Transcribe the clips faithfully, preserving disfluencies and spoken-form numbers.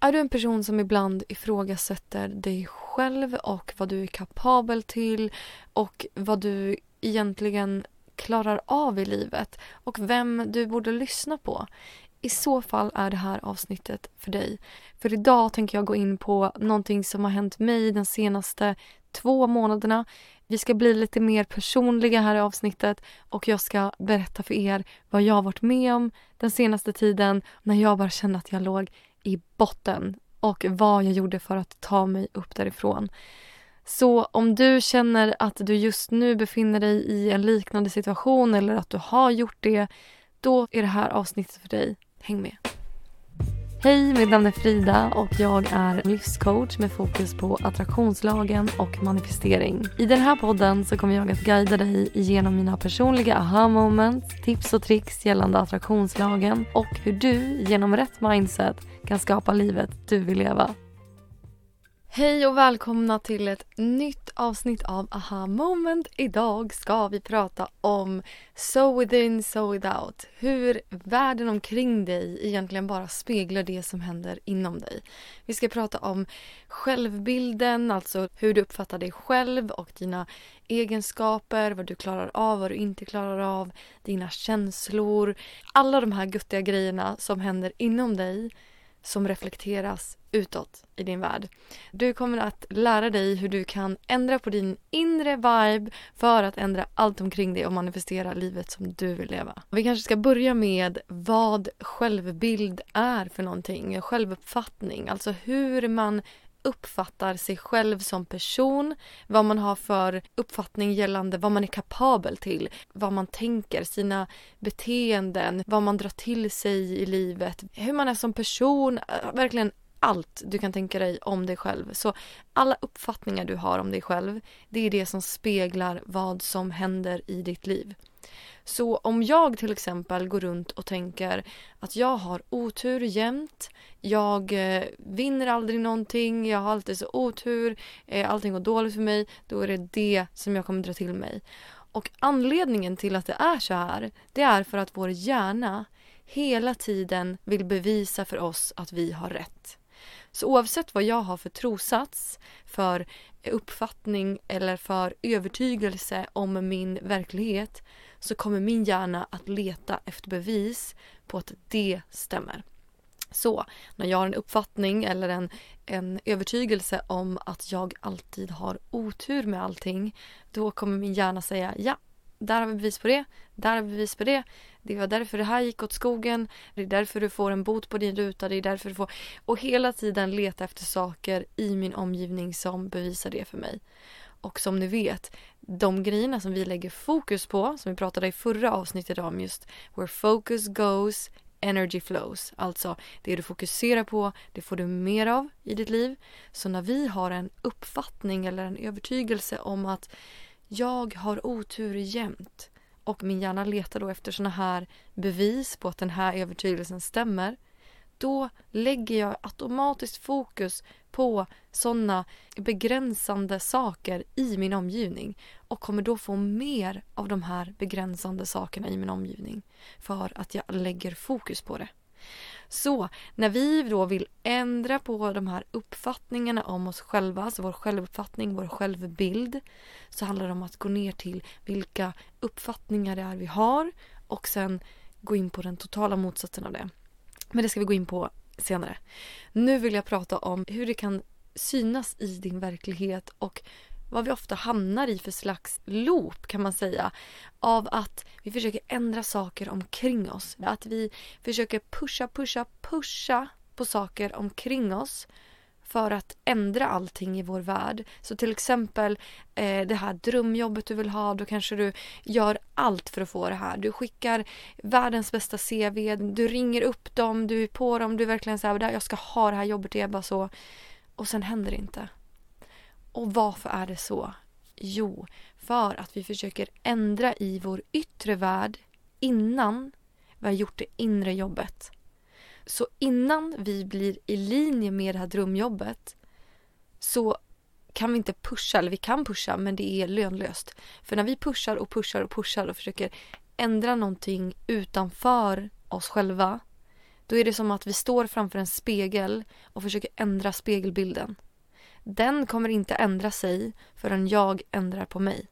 Är du en person som ibland ifrågasätter dig själv och vad du är kapabel till och vad du egentligen klarar av i livet och vem du borde lyssna på? I så fall är det här avsnittet för dig. För idag tänker jag gå in på någonting som har hänt mig de senaste två månaderna. Vi ska bli lite mer personliga här i avsnittet och jag ska berätta för er vad jag har varit med om den senaste tiden när jag bara kände att jag låg i botten och vad jag gjorde för att ta mig upp därifrån. Så om du känner att du just nu befinner dig i en liknande situation eller att du har gjort det, då är det här avsnittet för dig. Häng med! Hej, mitt namn är Frida och jag är livscoach med fokus på attraktionslagen och manifestering. I den här podden så kommer jag att guida dig igenom mina personliga aha moments, tips och tricks gällande attraktionslagen och hur du genom rätt mindset kan skapa livet du vill leva. Hej och välkomna till ett nytt avsnitt av Aha Moment. Idag ska vi prata om so within, so without. Hur världen omkring dig egentligen bara speglar det som händer inom dig. Vi ska prata om självbilden, alltså hur du uppfattar dig själv och dina egenskaper, vad du klarar av, vad du inte klarar av, dina känslor. Alla de här guttiga grejerna som händer inom dig som reflekteras utåt i din värld. Du kommer att lära dig hur du kan ändra på din inre vibe för att ändra allt omkring dig och manifestera livet som du vill leva. Vi kanske ska börja med vad självbild är för någonting. Självuppfattning, alltså hur man uppfattar sig själv som person, vad man har för uppfattning gällande vad man är kapabel till, vad man tänker, sina beteenden, vad man drar till sig i livet, hur man är som person, verkligen allt du kan tänka dig om dig själv. Så alla uppfattningar du har om dig själv, det är det som speglar vad som händer i ditt liv. Så om jag till exempel går runt och tänker att jag har otur jämt, jag eh, vinner aldrig någonting, jag har alltid så otur, eh, allting går dåligt för mig, då är det det som jag kommer dra till mig. Och anledningen till att det är så här, det är för att vår hjärna hela tiden vill bevisa för oss att vi har rätt. Så oavsett vad jag har för trosats, för uppfattning eller för övertygelse om min verklighet, så kommer min hjärna att leta efter bevis på att det stämmer. Så när jag har en uppfattning eller en, en övertygelse om att jag alltid har otur med allting, då kommer min hjärna säga ja, där har vi bevis på det, där har vi bevis på det. Det var därför det här gick åt skogen. Det är därför du får en bot på din ruta. Det är därför du får... Och hela tiden leta efter saker i min omgivning som bevisar det för mig. Och som ni vet, de grejerna som vi lägger fokus på, som vi pratade i förra avsnittet om just where focus goes, energy flows. Alltså det du fokuserar på, det får du mer av i ditt liv. Så när vi har en uppfattning eller en övertygelse om att jag har otur jämt och min hjärna letar då efter såna här bevis på att den här övertygelsen stämmer, då lägger jag automatiskt fokus på såna begränsande saker i min omgivning och kommer då få mer av de här begränsande sakerna i min omgivning för att jag lägger fokus på det. Så när vi då vill ändra på de här uppfattningarna om oss själva, alltså vår självuppfattning, vår självbild, så handlar det om att gå ner till vilka uppfattningar det är vi har och sen gå in på den totala motsatsen av det. Men det ska vi gå in på senare. Nu vill jag prata om hur det kan synas i din verklighet och vad vi ofta hamnar i för slags loop, kan man säga, av att vi försöker ändra saker omkring oss. Att vi försöker pusha, pusha, pusha på saker omkring oss för att ändra allting i vår värld. Så till exempel eh, det här drömjobbet du vill ha, då kanske du gör allt för att få det här. Du skickar världens bästa C V, du ringer upp dem, du är på dem, du är verkligen så här, jag ska ha det här jobbet, det är bara så. Och sen händer det inte. Och varför är det så? Jo, för att vi försöker ändra i vår yttre värld innan vi har gjort det inre jobbet. Så innan vi blir i linje med det här drömjobbet så kan vi inte pusha, eller vi kan pusha, men det är lönlöst. För när vi pushar och pushar och pushar och försöker ändra någonting utanför oss själva, då är det som att vi står framför en spegel och försöker ändra spegelbilden. Den kommer inte ändra sig förrän jag ändrar på mig.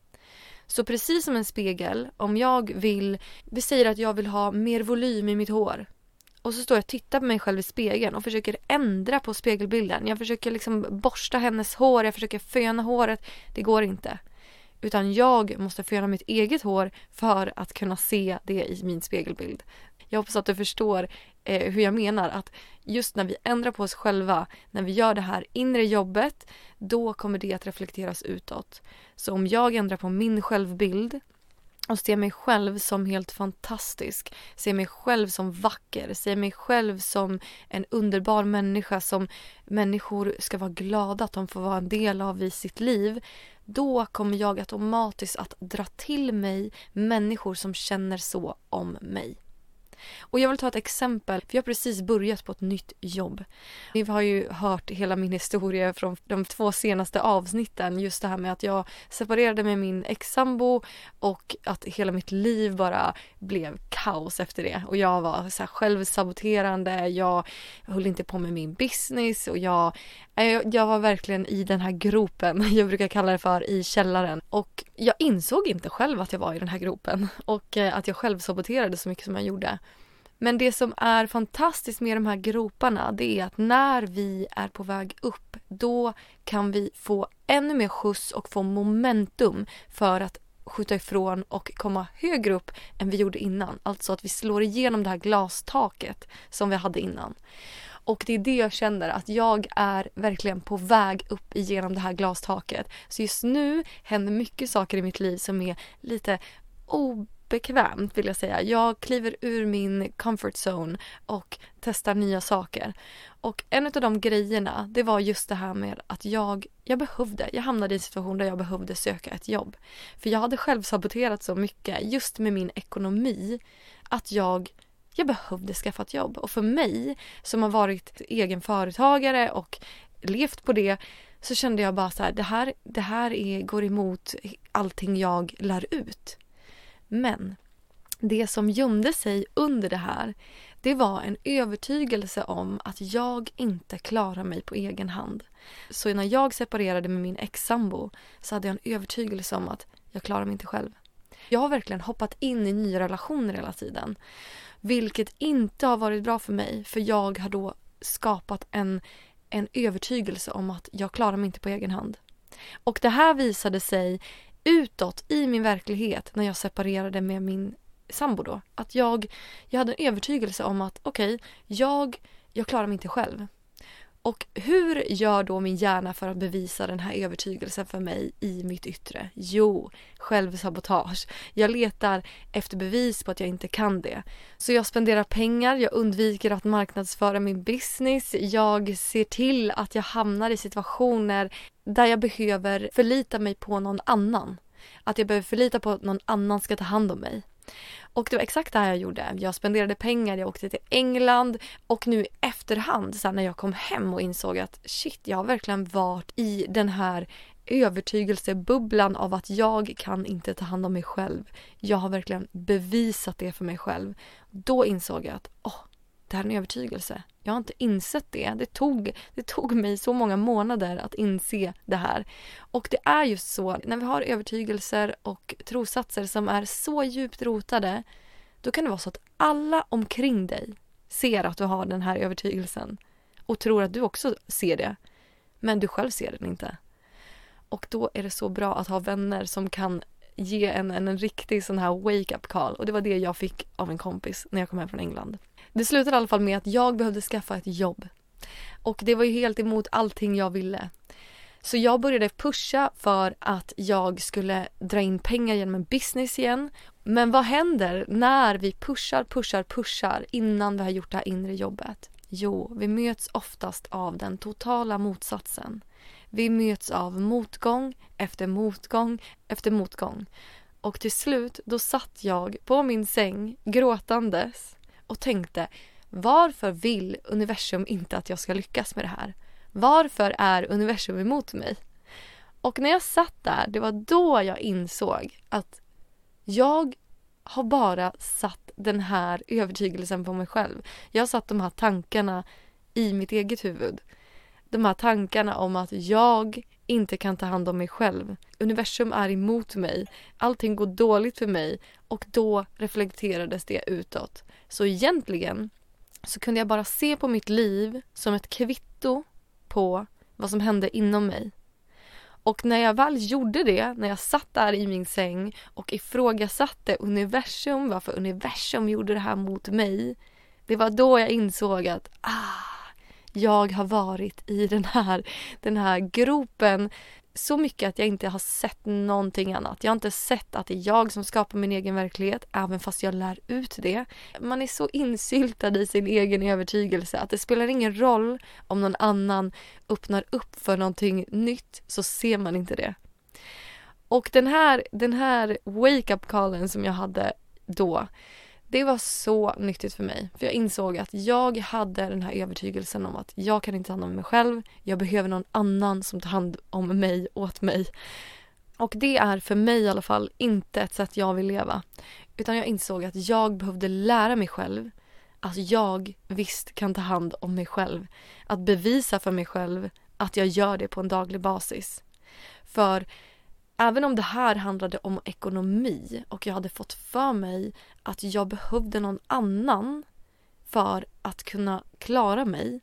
Så precis som en spegel, om jag vill, vi säger att jag vill ha mer volym i mitt hår. Och så står jag och tittar på mig själv i spegeln och försöker ändra på spegelbilden. Jag försöker liksom borsta hennes hår, jag försöker föna håret. Det går inte. Utan jag måste föna mitt eget hår för att kunna se det i min spegelbild. Jag hoppas att du förstår eh, hur jag menar. Att just när vi ändrar på oss själva, när vi gör det här inre jobbet, då kommer det att reflekteras utåt. Så om jag ändrar på min självbild och ser mig själv som helt fantastisk, ser mig själv som vacker, ser mig själv som en underbar människa som människor ska vara glada att de får vara en del av i sitt liv, då kommer jag automatiskt att dra till mig människor som känner så om mig. Och jag vill ta ett exempel, för jag har precis börjat på ett nytt jobb. Ni har ju hört hela min historia från de två senaste avsnitten. Just det här med att jag separerade med min ex-sambo och att hela mitt liv bara blev kaos efter det. Och jag var så här självsaboterande, jag höll inte på med min business och jag, jag var verkligen i den här gropen, jag brukar kalla det för, i källaren. Och jag insåg inte själv att jag var i den här gropen och att jag själv saboterade så mycket som jag gjorde. Men det som är fantastiskt med de här groparna, det är att när vi är på väg upp, då kan vi få ännu mer skjuts och få momentum för att skjuta ifrån och komma högre upp än vi gjorde innan. Alltså att vi slår igenom det här glastaket som vi hade innan. Och det är det jag känner, att jag är verkligen på väg upp igenom det här glastaket. Så just nu händer mycket saker i mitt liv som är lite obekvämt, vill jag säga. Jag kliver ur min comfort zone och testar nya saker. Och en av de grejerna, det var just det här med att jag, jag behövde, jag hamnade i en situation där jag behövde söka ett jobb. För jag hade själv saboterat så mycket just med min ekonomi att jag Jag behövde skaffa ett jobb. Och för mig som har varit egen företagare och levt på det, så kände jag bara så här, det här, det här är, går emot allting jag lär ut. Men det som gömde sig under det här, det var en övertygelse om att jag inte klarar mig på egen hand. Så när jag separerade med min ex-sambo så hade jag en övertygelse om att jag klarar mig inte själv. Jag har verkligen hoppat in i nya relationer hela tiden. Vilket inte har varit bra för mig, för jag har då skapat en, en övertygelse om att jag klarar mig inte på egen hand. Och det här visade sig utåt i min verklighet när jag separerade med min sambo då. Att jag, jag hade en övertygelse om att okej, okay, jag, jag klarar mig inte själv. Och hur gör då min hjärna för att bevisa den här övertygelsen för mig i mitt yttre? Jo, självsabotage. Jag letar efter bevis på att jag inte kan det. Så jag spenderar pengar, jag undviker att marknadsföra min business. Jag ser till att jag hamnar i situationer där jag behöver förlita mig på någon annan. Att jag behöver förlita på att någon annan ska ta hand om mig. Och det var exakt det här jag gjorde. Jag spenderade pengar, jag åkte till England och nu i efterhand så när jag kom hem och insåg att shit, jag har verkligen varit i den här övertygelsebubblan av att jag kan inte ta hand om mig själv. Jag har verkligen bevisat det för mig själv. Då insåg jag att åh, det här är en övertygelse. Jag har inte insett det. Det tog, det tog mig så många månader att inse det här. Och det är just så, när vi har övertygelser och trossatser som är så djupt rotade, då kan det vara så att alla omkring dig ser att du har den här övertygelsen och tror att du också ser det. Men du själv ser den inte. Och då är det så bra att ha vänner som kan ge en en, en riktig sån här wake-up call. Och det var det jag fick av en kompis när jag kom hem från England. Det slutade i alla fall med att jag behövde skaffa ett jobb. Och det var ju helt emot allting jag ville. Så jag började pusha för att jag skulle dra in pengar genom en business igen. Men vad händer när vi pushar, pushar, pushar innan vi har gjort det här inre jobbet? Jo, vi möts oftast av den totala motsatsen. Vi möts av motgång efter motgång efter motgång. Och till slut, då satt jag på min säng gråtandes och tänkte, varför vill universum inte att jag ska lyckas med det här? Varför är universum emot mig? Och när jag satt där, det var då jag insåg att jag har bara satt den här övertygelsen på mig själv. Jag har satt de här tankarna i mitt eget huvud. De här tankarna om att jag inte kan ta hand om mig själv. Universum är emot mig. Allting går dåligt för mig. Och då reflekterades det utåt. Så egentligen så kunde jag bara se på mitt liv som ett kvitto på vad som hände inom mig. Och när jag väl gjorde det, när jag satt där i min säng och ifrågasatte universum, varför universum gjorde det här mot mig, det var då jag insåg att ah, jag har varit i den här, den här gropen så mycket att jag inte har sett någonting annat. Jag har inte sett att det är jag som skapar min egen verklighet, även fast jag lär ut det. Man är så insyltad i sin egen övertygelse att det spelar ingen roll om någon annan öppnar upp för någonting nytt, så ser man inte det. Och den här, den här wake-up callen som jag hade då, det var så nyttigt för mig. För jag insåg att jag hade den här övertygelsen om att jag kan inte ta hand om mig själv. Jag behöver någon annan som tar hand om mig åt mig. Och det är för mig i alla fall inte ett sätt jag vill leva. Utan jag insåg att jag behövde lära mig själv att jag visst kan ta hand om mig själv. Att bevisa för mig själv att jag gör det på en daglig basis. För även om det här handlade om ekonomi och jag hade fått för mig att jag behövde någon annan för att kunna klara mig,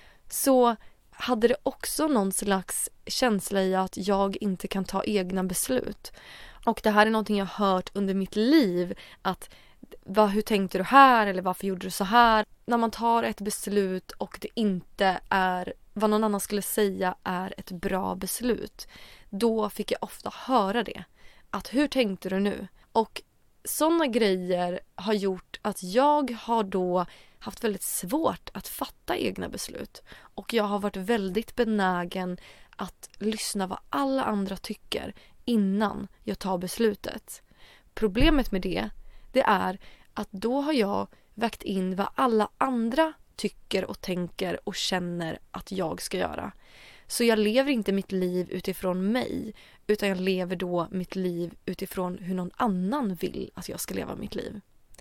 så hade det också någon slags känsla i att jag inte kan ta egna beslut. Och det här är någonting jag har hört under mitt liv, att vad, hur tänkte du här eller varför gjorde du så här? När man tar ett beslut och det inte är vad någon annan skulle säga är ett bra beslut, då fick jag ofta höra det. Att hur tänkte du nu? Och sådana grejer har gjort att jag har då haft väldigt svårt att fatta egna beslut. Och jag har varit väldigt benägen att lyssna vad alla andra tycker innan jag tar beslutet. Problemet med det, det är att då har jag vägt in vad alla andra tycker och tänker och känner att jag ska göra. Så jag lever inte mitt liv utifrån mig, utan jag lever då mitt liv utifrån hur någon annan vill att jag ska leva mitt liv.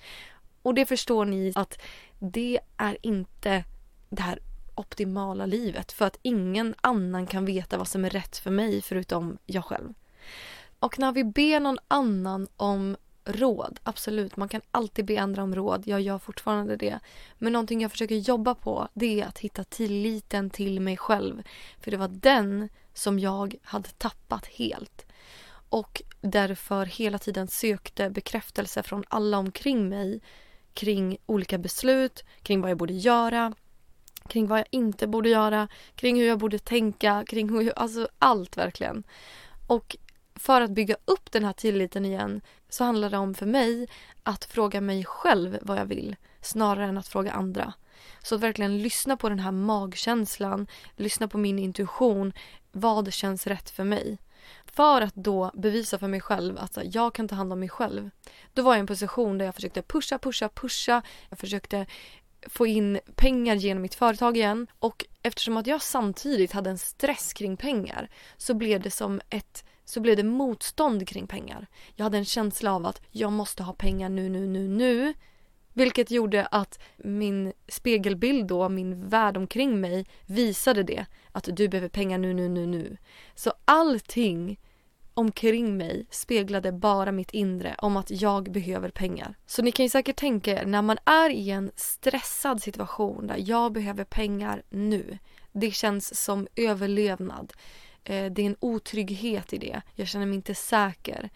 Och det förstår ni att det är inte det här optimala livet, för att ingen annan kan veta vad som är rätt för mig förutom jag själv. Och när vi ber någon annan om råd, absolut, man kan alltid be andra om råd, jag gör fortfarande det. Men någonting jag försöker jobba på, det är att hitta tilliten till mig själv. För det var den som jag hade tappat helt. Och därför hela tiden sökte bekräftelse från alla omkring mig kring olika beslut, kring vad jag borde göra, kring vad jag inte borde göra, kring hur jag borde tänka, kring hur, alltså allt verkligen. Och för att bygga upp den här tilliten igen så handlar det om för mig att fråga mig själv vad jag vill snarare än att fråga andra. Så att verkligen lyssna på den här magkänslan, lyssna på min intuition, vad känns rätt för mig. För att då bevisa för mig själv att jag kan ta hand om mig själv. Då var jag i en position där jag försökte pusha, pusha, pusha. Jag försökte få in pengar genom mitt företag igen. Och eftersom att jag samtidigt hade en stress kring pengar så blev det som ett så blev det motstånd kring pengar. Jag hade en känsla av att jag måste ha pengar nu, nu, nu, nu. Vilket gjorde att min spegelbild då, min värld omkring mig visade det. Att du behöver pengar nu, nu, nu, nu. Så allting omkring mig speglade bara mitt inre om att jag behöver pengar. Så ni kan ju säkert tänka er, när man är i en stressad situation där jag behöver pengar nu. Det känns som överlevnad. Det är en otrygghet i det. Jag känner mig inte säker.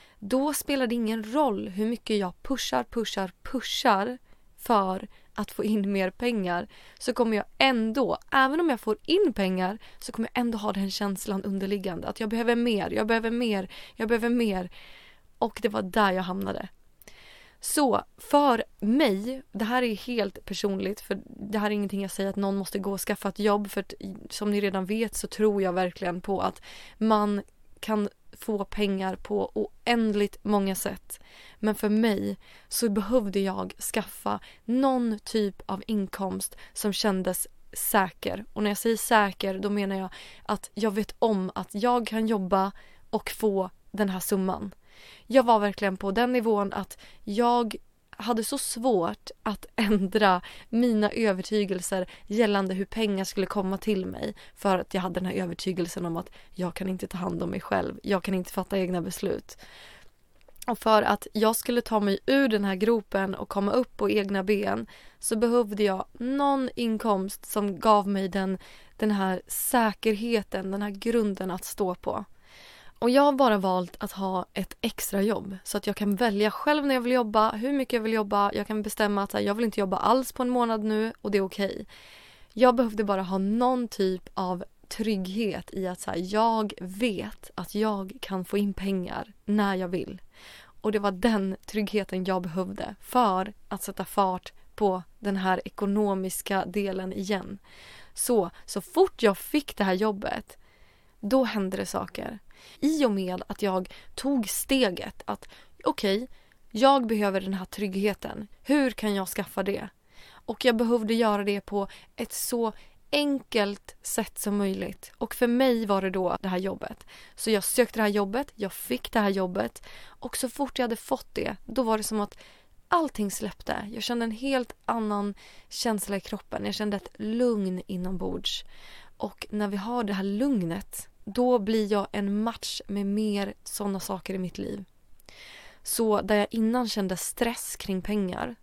Då spelar det ingen roll hur mycket jag pushar, pushar, pushar för att få in mer pengar. Så kommer jag ändå, även om jag får in pengar, så kommer jag ändå ha den känslan underliggande. Att jag behöver mer, jag behöver mer, jag behöver mer. Och det var där jag hamnade. Så för mig, det här är helt personligt, för det här är ingenting jag säger att någon måste gå och skaffa ett jobb, för att, som ni redan vet så tror jag verkligen på att man kan få pengar på oändligt många sätt. Men för mig så behövde jag skaffa någon typ av inkomst som kändes säker. Och när jag säger säker, då menar jag att jag vet om att jag kan jobba och få den här summan. Jag var verkligen på den nivån att jag hade så svårt att ändra mina övertygelser gällande hur pengar skulle komma till mig, för att jag hade den här övertygelsen om att jag kan inte ta hand om mig själv, jag kan inte fatta egna beslut. Och för att jag skulle ta mig ur den här gropen och komma upp på egna ben så behövde jag någon inkomst som gav mig den, den här säkerheten, den här grunden att stå på. Och jag har bara valt att ha ett extra jobb så att jag kan välja själv när jag vill jobba, hur mycket jag vill jobba. Jag kan bestämma att jag vill inte jobba alls på en månad nu och det är okej. Jag behövde bara ha någon typ av trygghet i att så här, jag vet att jag kan få in pengar när jag vill. Och det var den tryggheten jag behövde för att sätta fart på den här ekonomiska delen igen. Så, så fort jag fick det här jobbet, då hände det saker. I och med att jag tog steget att okej, okay, jag behöver den här tryggheten. Hur kan jag skaffa det? Och jag behövde göra det på ett så enkelt sätt som möjligt. Och för mig var det då det här jobbet. Så jag sökte det här jobbet, jag fick det här jobbet. Och så fort jag hade fått det, då var det som att allting släppte. Jag kände en helt annan känsla i kroppen. Jag kände ett lugn inombords. Och när vi har det här lugnet, då blir jag en match med mer sådana saker i mitt liv. Så där jag innan kände stress kring pengar,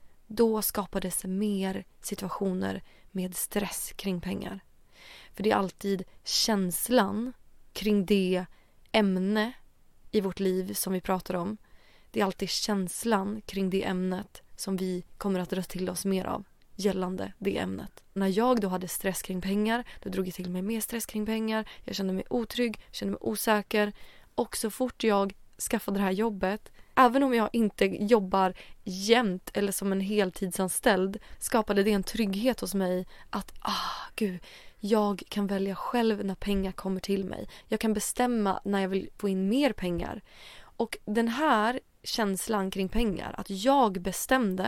då skapades mer situationer med stress kring pengar. För det är alltid känslan kring det ämne i vårt liv som vi pratar om. Det är alltid känslan kring det ämnet som vi kommer att dra till oss mer av gällande det ämnet. När jag då hade stress kring pengar, då drog jag till mig mer stress kring pengar. Jag kände mig otrygg, kände mig osäker. Och så fort jag skaffade det här jobbet, även om jag inte jobbar jämt eller som en heltidsanställd, skapade det en trygghet hos mig att, ah gud, jag kan välja själv när pengar kommer till mig. Jag kan bestämma när jag vill få in mer pengar. Och den här känslan kring pengar, att jag bestämde,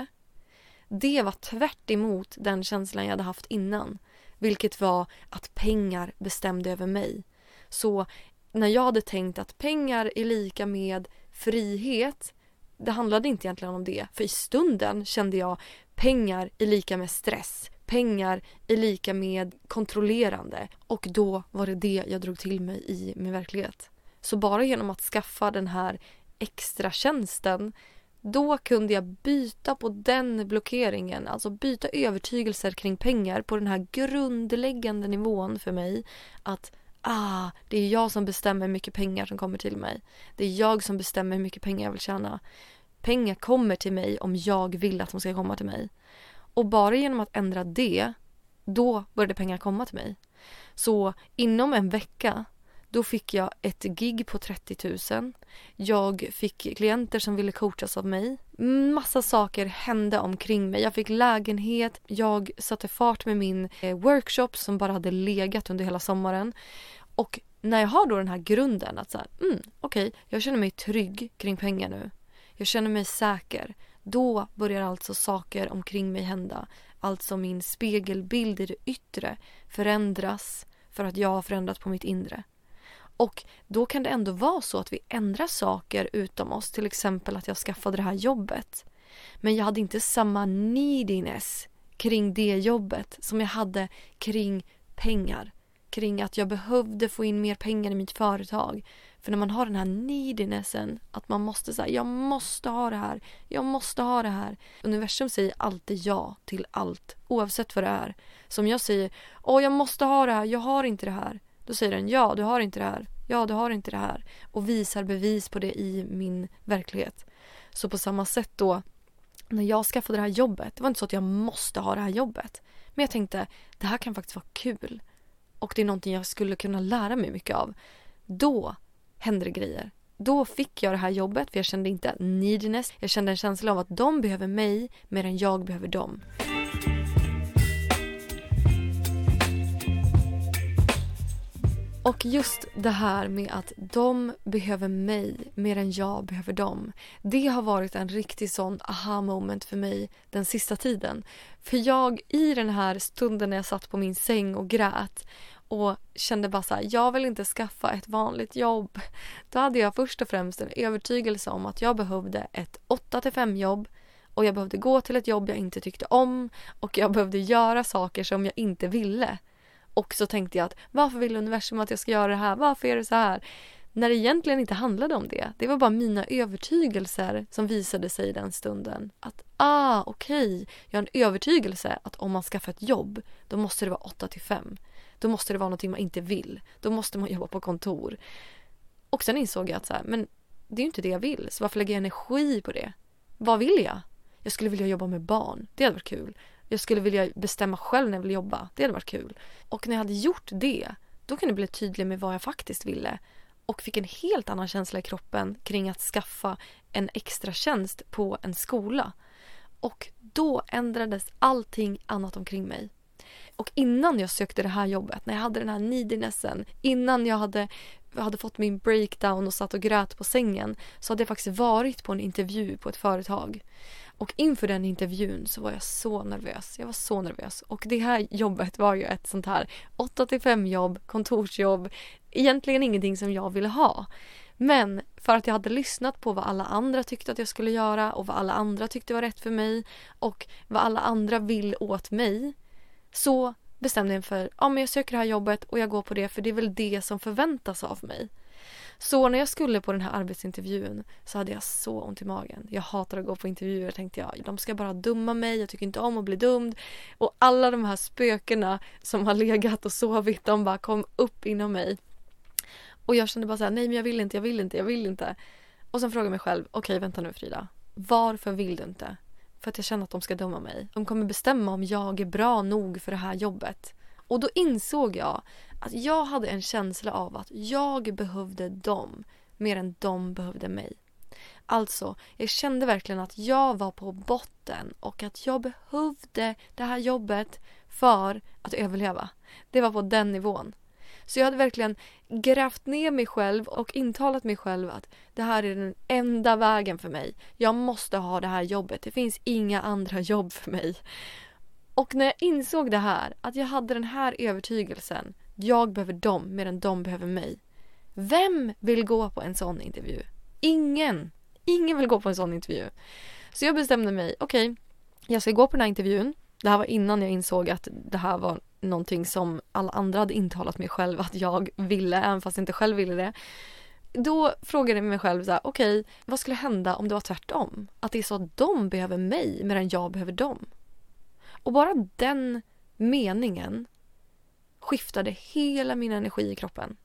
det var tvärt emot den känslan jag hade haft innan. Vilket var att pengar bestämde över mig. Så när jag hade tänkt att pengar är lika med frihet, det handlade inte egentligen om det. För i stunden kände jag pengar är lika med stress. Pengar är lika med kontrollerande. Och då var det det jag drog till mig i min verklighet. Så bara genom att skaffa den här extra tjänsten, då kunde jag byta på den blockeringen. Alltså byta övertygelser kring pengar på den här grundläggande nivån för mig. Att ah, det är jag som bestämmer hur mycket pengar som kommer till mig. Det är jag som bestämmer hur mycket pengar jag vill tjäna. Pengar kommer till mig om jag vill att de ska komma till mig. Och bara genom att ändra det, då började pengar komma till mig. Så inom en vecka, då fick jag ett gig på trettio tusen. Jag fick klienter som ville coachas av mig. Massa saker hände omkring mig. Jag fick lägenhet. Jag satte fart med min eh, workshop som bara hade legat under hela sommaren. Och när jag har då den här grunden att så här, mm, okej, okay, jag känner mig trygg kring pengar nu. Jag känner mig säker. Då börjar alltså saker omkring mig hända. Alltså min spegelbild i det yttre förändras för att jag har förändrat på mitt inre. Och då kan det ändå vara så att vi ändrar saker utom oss. Till exempel att jag skaffade det här jobbet. Men jag hade inte samma neediness kring det jobbet som jag hade kring pengar. Kring att jag behövde få in mer pengar i mitt företag. För när man har den här needinessen, att man måste säga, jag måste ha det här, jag måste ha det här. Universum säger alltid ja till allt, oavsett vad det är. Som jag säger, åh jag måste ha det här, jag har inte det här. Då säger den, ja du har inte det här, ja du har inte det här. Och visar bevis på det i min verklighet. Så på samma sätt då, när jag skaffade det här jobbet, det var inte så att jag måste ha det här jobbet. Men jag tänkte, det här kan faktiskt vara kul. Och det är någonting jag skulle kunna lära mig mycket av. Då hände det grejer. Då fick jag det här jobbet för jag kände inte neediness. Jag kände en känsla av att de behöver mig mer än jag behöver dem. Och just det här med att de behöver mig mer än jag behöver dem. Det har varit en riktig sån aha moment för mig den sista tiden. För jag i den här stunden när jag satt på min säng och grät och kände bara så här, jag vill inte skaffa ett vanligt jobb. Då hade jag först och främst en övertygelse om att jag behövde ett åtta till fem jobb och jag behövde gå till ett jobb jag inte tyckte om och jag behövde göra saker som jag inte ville. Och så tänkte jag att varför vill universum att jag ska göra det här? Varför är det så här? När det egentligen inte handlade om det. Det var bara mina övertygelser som visade sig i den stunden. Att, ah, okej. Okay. Jag har en övertygelse att om man skaffar ett jobb, då måste det vara åtta till fem. Då måste det vara någonting man inte vill. Då måste man jobba på kontor. Och sen insåg jag att så här, men det är ju inte det jag vill. Så varför lägger jag energi på det? Vad vill jag? Jag skulle vilja jobba med barn. Det hade varit kul. Jag skulle vilja bestämma själv när jag vill jobba. Det hade varit kul. Och när jag hade gjort det, då kunde jag bli tydlig med vad jag faktiskt ville. Och fick en helt annan känsla i kroppen kring att skaffa en extra tjänst på en skola. Och då ändrades allting annat omkring mig. Och innan jag sökte det här jobbet, när jag hade den här needinessen, innan jag hade, jag hade fått min breakdown och satt och grät på sängen, så hade jag faktiskt varit på en intervju på ett företag. Och inför den intervjun så var jag så nervös. Jag var så nervös. Och det här jobbet var ju ett sånt här åtta till fem jobb, kontorsjobb. Egentligen ingenting som jag ville ha. Men för att jag hade lyssnat på vad alla andra tyckte att jag skulle göra och vad alla andra tyckte var rätt för mig och vad alla andra vill åt mig, så bestämde jag för ja, men jag söker det här jobbet och jag går på det för det är väl det som förväntas av mig. Så när jag skulle på den här arbetsintervjun så hade jag så ont i magen. Jag hatar att gå på intervjuer, tänkte jag. De ska bara dumma mig, jag tycker inte om att bli dumd. Och alla de här spökena som har legat och sovit, de bara kom upp inom mig. Och jag kände bara så här, nej men jag vill inte, jag vill inte, jag vill inte. Och sen frågade jag mig själv, okej okay, vänta nu Frida. Varför vill du inte? För att jag känner att de ska döma mig. De kommer bestämma om jag är bra nog för det här jobbet. Och då insåg jag att jag hade en känsla av att jag behövde dem mer än de behövde mig. Alltså, jag kände verkligen att jag var på botten och att jag behövde det här jobbet för att överleva. Det var på den nivån. Så jag hade verkligen grävt ner mig själv och intalat mig själv att det här är den enda vägen för mig. Jag måste ha det här jobbet. Det finns inga andra jobb för mig. Och när jag insåg det här, att jag hade den här övertygelsen, jag behöver dem mer än de behöver mig. Vem vill gå på en sån intervju? Ingen. Ingen vill gå på en sån intervju. Så jag bestämde mig, okej, okay, jag ska gå på den här intervjun. Det här var innan jag insåg att det här var någonting som alla andra hade intalat mig själv att jag ville, även fast jag inte själv ville det. Då frågade jag mig själv så här, okej, okay, vad skulle hända om det var tvärtom? Att det är så att de behöver mig medan jag behöver dem. Och bara den meningen skiftade hela min energi i kroppen.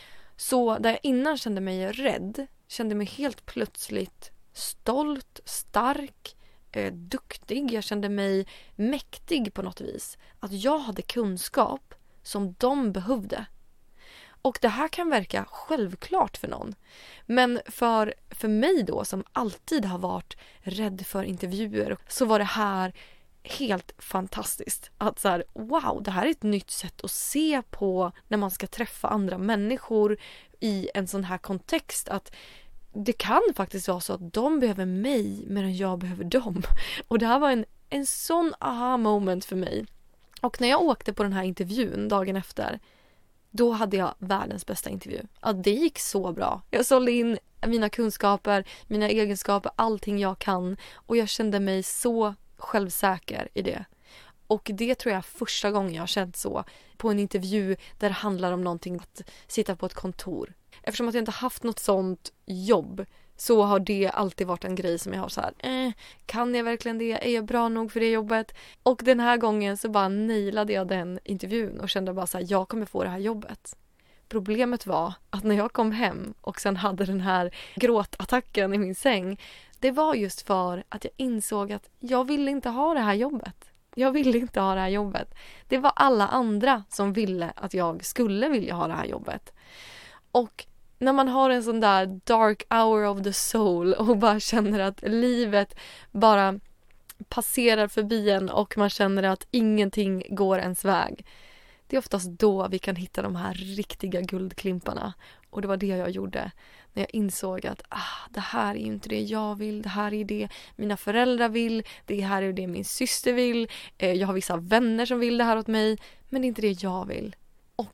Så där jag innan kände mig rädd, kände mig helt plötsligt stolt, stark, eh, duktig. Jag kände mig mäktig på något vis. Att jag hade kunskap som de behövde. Och det här kan verka självklart för någon. Men för, för mig då, som alltid har varit rädd för intervjuer, så var det här helt fantastiskt. Att så här, wow, det här är ett nytt sätt att se på när man ska träffa andra människor i en sån här kontext. Att det kan faktiskt vara så att de behöver mig medan jag behöver dem. Och det här var en, en sån aha moment för mig. Och när jag åkte på den här intervjun dagen efter, då hade jag världens bästa intervju. Ja, det gick så bra. Jag sålde in mina kunskaper, mina egenskaper, allting jag kan. Och jag kände mig så självsäker i det. Och det tror jag är första gången jag har känt så på en intervju där det handlar om någonting att sitta på ett kontor. Eftersom att jag inte haft något sånt jobb, så har det alltid varit en grej som jag har så här, eh, kan jag verkligen det? Är jag bra nog för det jobbet? Och den här gången så bara nailade jag den intervjun och kände bara så här, jag kommer få det här jobbet. Problemet var att när jag kom hem och sen hade den här gråtattacken i min säng, det var just för att jag insåg att jag ville inte ha det här jobbet. Jag ville inte ha det här jobbet. Det var alla andra som ville att jag skulle vilja ha det här jobbet. Och när man har en sån där dark hour of the soul och bara känner att livet bara passerar förbi en och man känner att ingenting går ens väg. Det är oftast då vi kan hitta de här riktiga guldklimparna. Och det var det jag gjorde när jag insåg att ah, det här är ju inte det jag vill. Det här är det mina föräldrar vill. Det här är det min syster vill. Jag har vissa vänner som vill det här åt mig. Men det är inte det jag vill. Och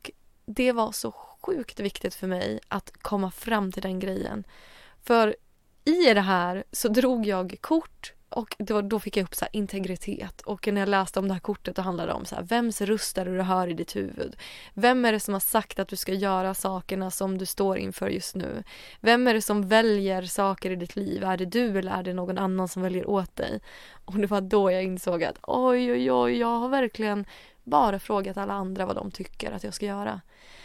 det var så sjukt viktigt för mig att komma fram till den grejen. För i det här så drog jag kort och då, då fick jag upp så här integritet. Och när jag läste om det här kortet, då handlade det om så här, vems röst är det du hör i ditt huvud? Vem är det som har sagt att du ska göra sakerna som du står inför just nu? Vem är det som väljer saker i ditt liv? Är det du eller är det någon annan som väljer åt dig? Och det var då jag insåg att oj, oj, oj, jag har verkligen bara frågat alla andra vad de tycker att jag ska göra.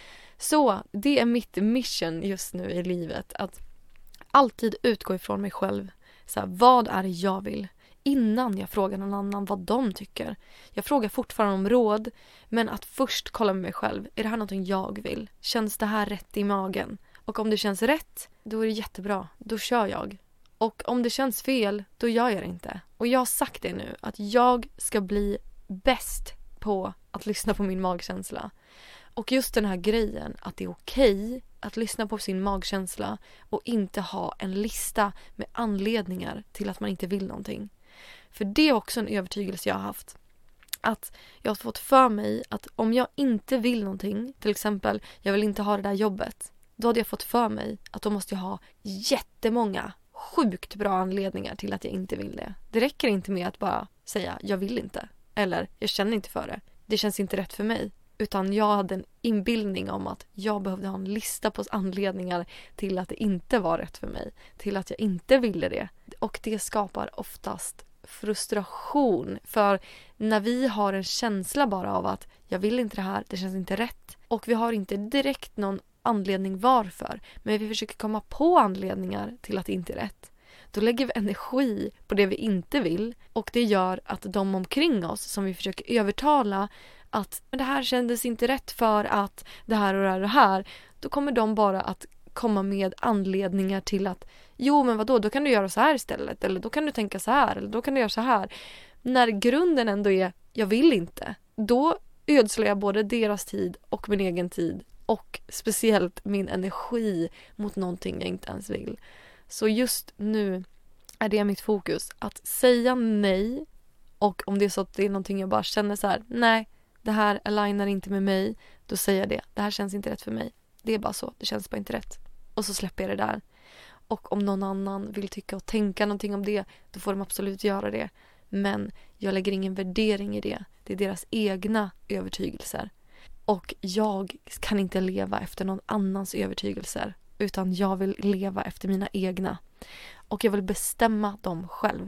Så det är mitt mission just nu i livet, att alltid utgå ifrån mig själv. Så här, vad är det jag vill? Innan jag frågar någon annan vad de tycker. Jag frågar fortfarande om råd, men att först kolla med mig själv. Är det här någonting jag vill? Känns det här rätt i magen? Och om det känns rätt, då är det jättebra. Då kör jag. Och om det känns fel, då gör jag det inte. Och jag har sagt det nu, att jag ska bli bäst på att lyssna på min magkänsla. Och just den här grejen att det är okej att lyssna på sin magkänsla och inte ha en lista med anledningar till att man inte vill någonting. För det är också en övertygelse jag har haft. Att jag har fått för mig att om jag inte vill någonting, till exempel jag vill inte ha det där jobbet, då hade jag fått för mig att då måste jag ha jättemånga sjukt bra anledningar till att jag inte vill det. Det räcker inte med att bara säga jag vill inte eller jag känner inte för det. Det känns inte rätt för mig. Utan jag hade en inbildning om att jag behövde ha en lista på anledningar till att det inte var rätt för mig. Till att jag inte ville det. Och det skapar oftast frustration. För när vi har en känsla bara av att jag vill inte det här, det känns inte rätt. Och vi har inte direkt någon anledning varför. Men vi försöker komma på anledningar till att det inte är rätt. Då lägger vi energi på det vi inte vill. Och det gör att de omkring oss som vi försöker övertala att det här kändes inte rätt för att det här och det här och det här, då kommer de bara att komma med anledningar till att jo men vadå, då kan du göra så här istället, eller då kan du tänka så här, eller då kan du göra så här. När grunden ändå är jag vill inte, då ödslar jag både deras tid och min egen tid och speciellt min energi mot någonting jag inte ens vill. Så just nu är det mitt fokus, att säga nej. Och om det är så att det är någonting jag bara känner så här, nej, det här alignar inte med mig, då säger jag det. Det här känns inte rätt för mig. Det är bara så, det känns bara inte rätt. Och så släpper jag det där. Och om någon annan vill tycka och tänka någonting om det, då får de absolut göra det. Men jag lägger ingen värdering i det. Det är deras egna övertygelser. Och jag kan inte leva efter någon annans övertygelser, utan jag vill leva efter mina egna. Och jag vill bestämma dem själv.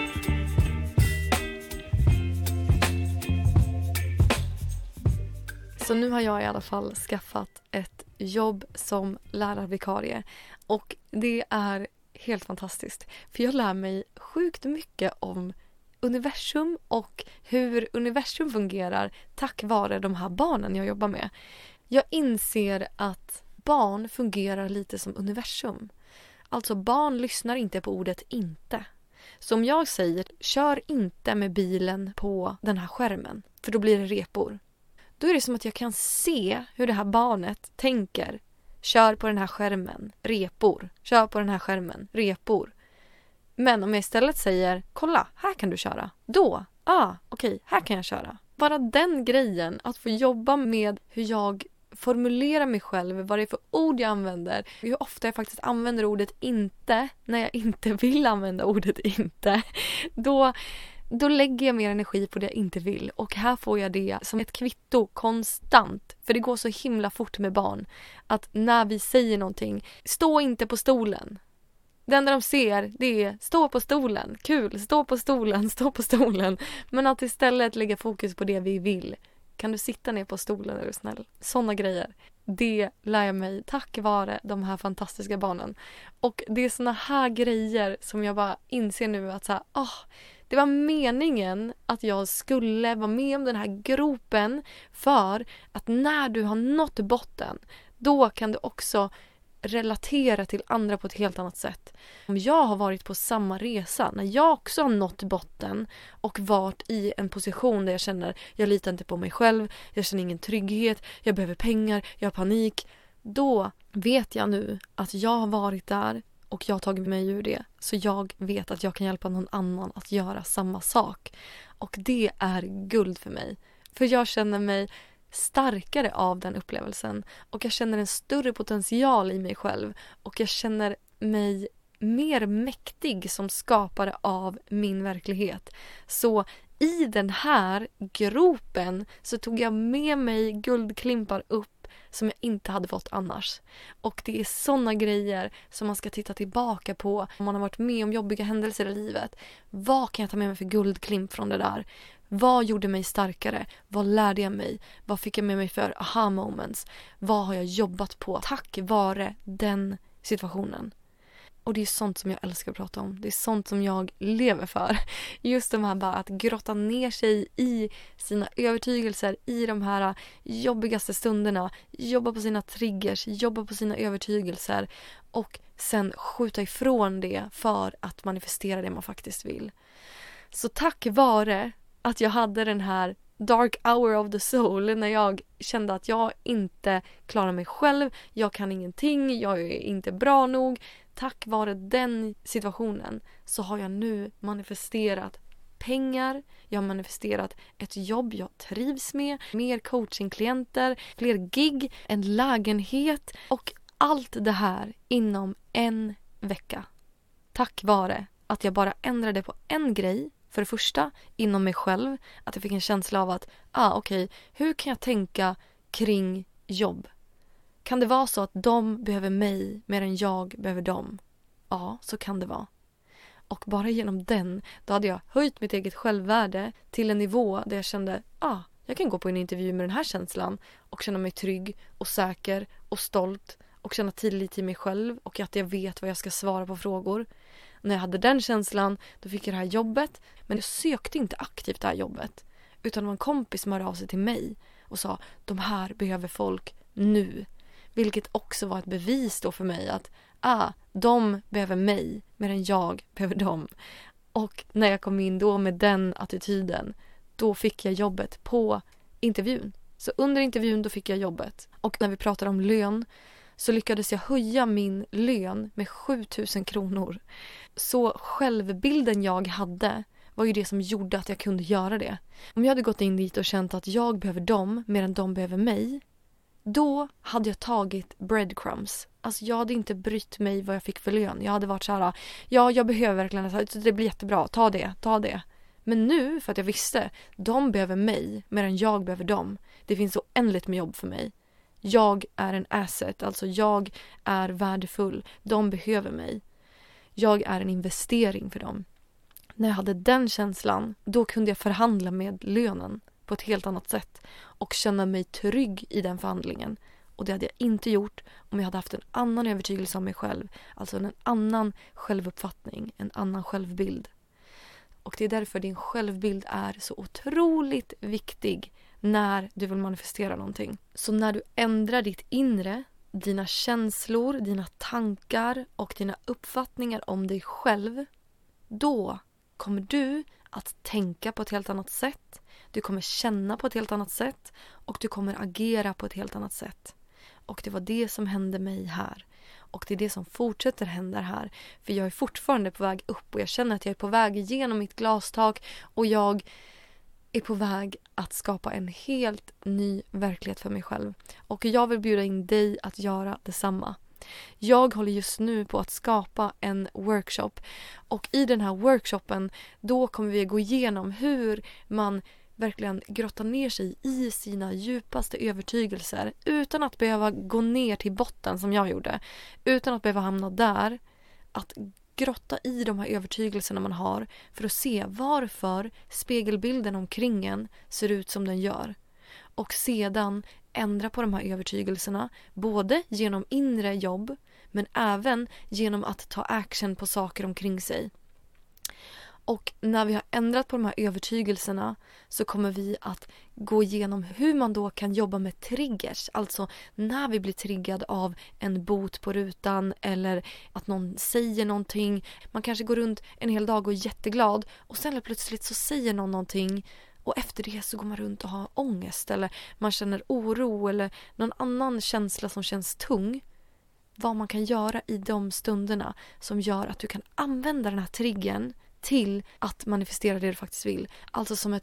Så nu har jag i alla fall skaffat ett jobb som lärarvikarie. Och det är helt fantastiskt. För jag lär mig sjukt mycket om universum och hur universum fungerar tack vare de här barnen jag jobbar med. Jag inser att barn fungerar lite som universum. Alltså barn lyssnar inte på ordet inte. Som jag säger, kör inte med bilen på den här skärmen, för då blir det repor. Då är det som att jag kan se hur det här barnet tänker. Kör på den här skärmen, repor. Kör på den här skärmen, repor. Men om jag istället säger, kolla, här kan du köra. Då, ah, okej, här kan jag köra. Bara den grejen, att få jobba med hur jag formulerar mig själv, vad det är för ord jag använder. Hur ofta jag faktiskt använder ordet inte när jag inte vill använda ordet inte. Då... Då lägger jag mer energi på det jag inte vill. Och här får jag det som ett kvitto konstant. För det går så himla fort med barn. Att när vi säger någonting, stå inte på stolen. Det enda de ser, det är stå på stolen. Kul, stå på stolen, stå på stolen. Men att istället lägga fokus på det vi vill. Kan du sitta ner på stolen, är du snäll? Sådana grejer. Det lär jag mig tack vare de här fantastiska barnen. Och det är såna här grejer som jag bara inser nu att så här, åh, det var meningen att jag skulle vara med om den här gropen, för att när du har nått botten, då kan du också relatera till andra på ett helt annat sätt. Om jag har varit på samma resa, när jag också har nått botten och varit i en position där jag känner jag litar inte på mig själv, jag känner ingen trygghet, jag behöver pengar, jag har panik, då vet jag nu att jag har varit där och jag har tagit mig ur det. Så jag vet att jag kan hjälpa någon annan att göra samma sak. Och det är guld för mig. För jag känner mig starkare av den upplevelsen. Och jag känner en större potential i mig själv. Och jag känner mig mer mäktig som skapare av min verklighet. Så i den här gropen så tog jag med mig guldklimpar upp som jag inte hade fått annars. Och det är såna grejer som man ska titta tillbaka på om man har varit med om jobbiga händelser i livet. Vad kan jag ta med mig för guldklimp från det där? Vad gjorde mig starkare? Vad lärde jag mig? Vad fick jag med mig för aha moments? Vad har jag jobbat på tack vare den situationen? Och det är sånt som jag älskar att prata om. Det är sånt som jag lever för. Just de här bara att grotta ner sig i sina övertygelser i de här jobbigaste stunderna. Jobba på sina triggers, jobba på sina övertygelser och sen skjuta ifrån det för att manifestera det man faktiskt vill. Så tack vare att jag hade den här dark hour of the soul när jag kände att jag inte klarar mig själv, jag kan ingenting, jag är inte bra nog. Tack vare den situationen så har jag nu manifesterat pengar, jag har manifesterat ett jobb jag trivs med, mer coachingklienter, fler gig, en lägenhet och allt det här inom en vecka. Tack vare att jag bara ändrade på en grej. För det första, inom mig själv, att jag fick en känsla av att, ah okej, okay, hur kan jag tänka kring jobb? Kan det vara så att de behöver mig mer än jag behöver dem? Ja, så kan det vara. Och bara genom den, då hade jag höjt mitt eget självvärde till en nivå där jag kände, ah, jag kan gå på en intervju med den här känslan och känna mig trygg och säker och stolt och känna tillit till mig själv och att jag vet vad jag ska svara på frågor. När jag hade den känslan, då fick jag det här jobbet. Men jag sökte inte aktivt det här jobbet. Utan det var en kompis som hörde av sig till mig och sa, de här behöver folk nu. Vilket också var ett bevis då för mig att, ah, de behöver mig mer än jag behöver dem. Och när jag kom in då med den attityden, då fick jag jobbet på intervjun. Så under intervjun då fick jag jobbet. Och när vi pratar om lön så lyckades jag höja min lön med sju tusen kronor. Så självbilden jag hade var ju det som gjorde att jag kunde göra det. Om jag hade gått in dit och känt att jag behöver dem mer än de behöver mig, då hade jag tagit breadcrumbs. Alltså jag hade inte brytt mig vad jag fick för lön. Jag hade varit så här, ja jag behöver verkligen, det blir jättebra, ta det, ta det. Men nu, för att jag visste, de behöver mig mer än jag behöver dem. Det finns så oändligt med jobb för mig. Jag är en asset, alltså jag är värdefull. De behöver mig. Jag är en investering för dem. När jag hade den känslan, då kunde jag förhandla med lönen på ett helt annat sätt och känna mig trygg i den förhandlingen. Och det hade jag inte gjort om jag hade haft en annan övertygelse om mig själv. Alltså en annan självuppfattning, en annan självbild. Och det är därför din självbild är så otroligt viktig när du vill manifestera någonting. Så när du ändrar ditt inre, dina känslor, dina tankar och dina uppfattningar om dig själv, då kommer du att tänka på ett helt annat sätt. Du kommer känna på ett helt annat sätt och du kommer agera på ett helt annat sätt. Och det var det som hände mig här. Och det är det som fortsätter hända här. För jag är fortfarande på väg upp och jag känner att jag är på väg igenom mitt glastak och jag är på väg att skapa en helt ny verklighet för mig själv. Och jag vill bjuda in dig att göra detsamma. Jag håller just nu på att skapa en workshop. Och i den här workshopen då kommer vi gå igenom hur man verkligen grottar ner sig i sina djupaste övertygelser utan att behöva gå ner till botten som jag gjorde. Utan att behöva hamna där. Att grotta i de här övertygelserna man har för att se varför spegelbilden omkring en ser ut som den gör. Och sedan ändra på de här övertygelserna både genom inre jobb men även genom att ta action på saker omkring sig. Och när vi har ändrat på de här övertygelserna så kommer vi att gå igenom hur man då kan jobba med triggers. Alltså när vi blir triggad av en bot på rutan eller att någon säger någonting. Man kanske går runt en hel dag och är jätteglad och sen plötsligt så säger någon någonting och efter det så går man runt och har ångest eller man känner oro eller någon annan känsla som känns tung. Vad man kan göra i de stunderna som gör att du kan använda den här triggern till att manifestera det du faktiskt vill. Alltså som ett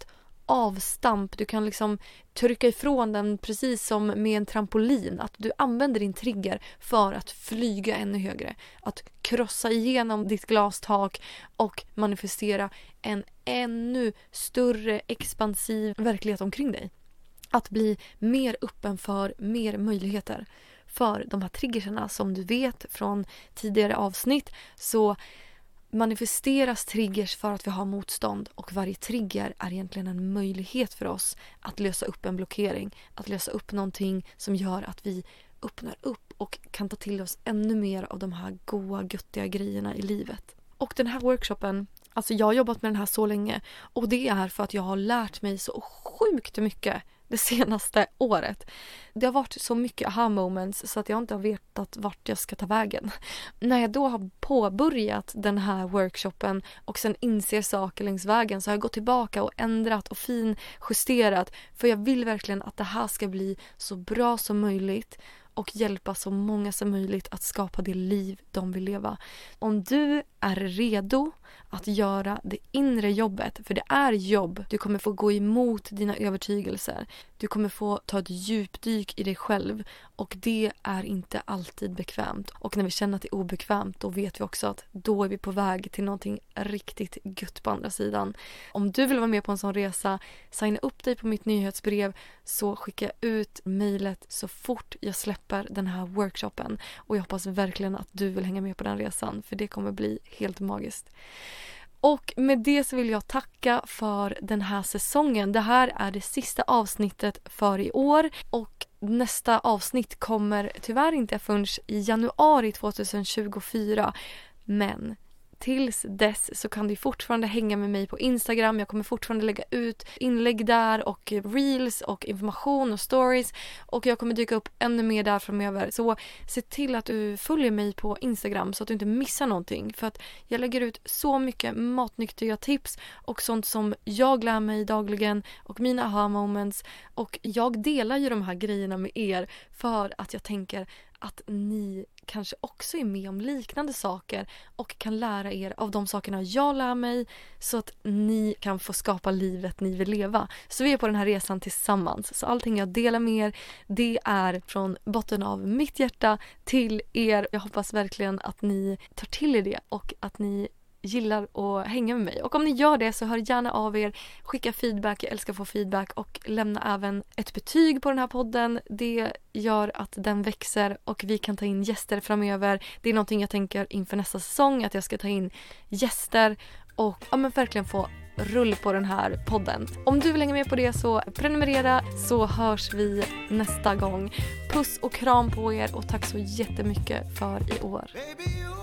avstamp. Du kan liksom trycka ifrån den precis som med en trampolin. Att du använder din trigger för att flyga ännu högre. Att krossa igenom ditt glastak och manifestera en ännu större expansiv verklighet omkring dig. Att bli mer öppen för mer möjligheter. För de här triggerserna som du vet från tidigare avsnitt så manifesteras triggers för att vi har motstånd, och varje trigger är egentligen en möjlighet för oss att lösa upp en blockering, att lösa upp någonting som gör att vi öppnar upp och kan ta till oss ännu mer av de här goa, göttiga grejerna i livet. Och den här workshopen, alltså jag har jobbat med den här så länge, och det är för att jag har lärt mig så sjukt mycket det senaste året. Det har varit så mycket aha moments så att jag inte har vetat vart jag ska ta vägen. När jag då har påbörjat den här workshopen och sen inser saker längs vägen, så har jag gått tillbaka och ändrat och finjusterat, för jag vill verkligen att det här ska bli så bra som möjligt och hjälpa så många som möjligt att skapa det liv de vill leva. Om du är redo att göra det inre jobbet, för det är jobb, du kommer få gå emot dina övertygelser. Du kommer få ta ett djupdyk i dig själv, och det är inte alltid bekvämt. Och när vi känner att det är obekvämt, då vet vi också att då är vi på väg till någonting riktigt gött på andra sidan. Om du vill vara med på en sån resa, signa upp dig på mitt nyhetsbrev, så skickar jag ut mejlet så fort jag släpper den här workshopen. Och jag hoppas verkligen att du vill hänga med på den resan, för det kommer bli helt magiskt. Och med det så vill jag tacka för den här säsongen. Det här är det sista avsnittet för i år, och nästa avsnitt kommer tyvärr inte förrän i januari tjugohundratjugofyra. Men tills dess så kan du fortfarande hänga med mig på Instagram. Jag kommer fortfarande lägga ut inlägg där och reels och information och stories, och jag kommer dyka upp ännu mer där framöver. Så se till att du följer mig på Instagram så att du inte missar någonting, för att jag lägger ut så mycket matnyttiga tips och sånt som jag lär mig dagligen och mina aha moments, och jag delar ju de här grejerna med er för att jag tänker att ni kanske också är med om liknande saker och kan lära er av de sakerna jag lär mig, så att ni kan få skapa livet ni vill leva. Så vi är på den här resan tillsammans. Så allting jag delar med er, det är från botten av mitt hjärta till er. Jag hoppas verkligen att ni tar till er det och att ni gillar att hänga med mig. Och om ni gör det, så hör gärna av er, skicka feedback, jag älskar att få feedback, och lämna även ett betyg på den här podden. Det gör att den växer och vi kan ta in gäster framöver. Det är någonting jag tänker inför nästa säsong, att jag ska ta in gäster och ja, men verkligen få rull på den här podden. Om du vill hänga med på det, så prenumerera, så hörs vi nästa gång. Puss och kram på er, och tack så jättemycket för i år.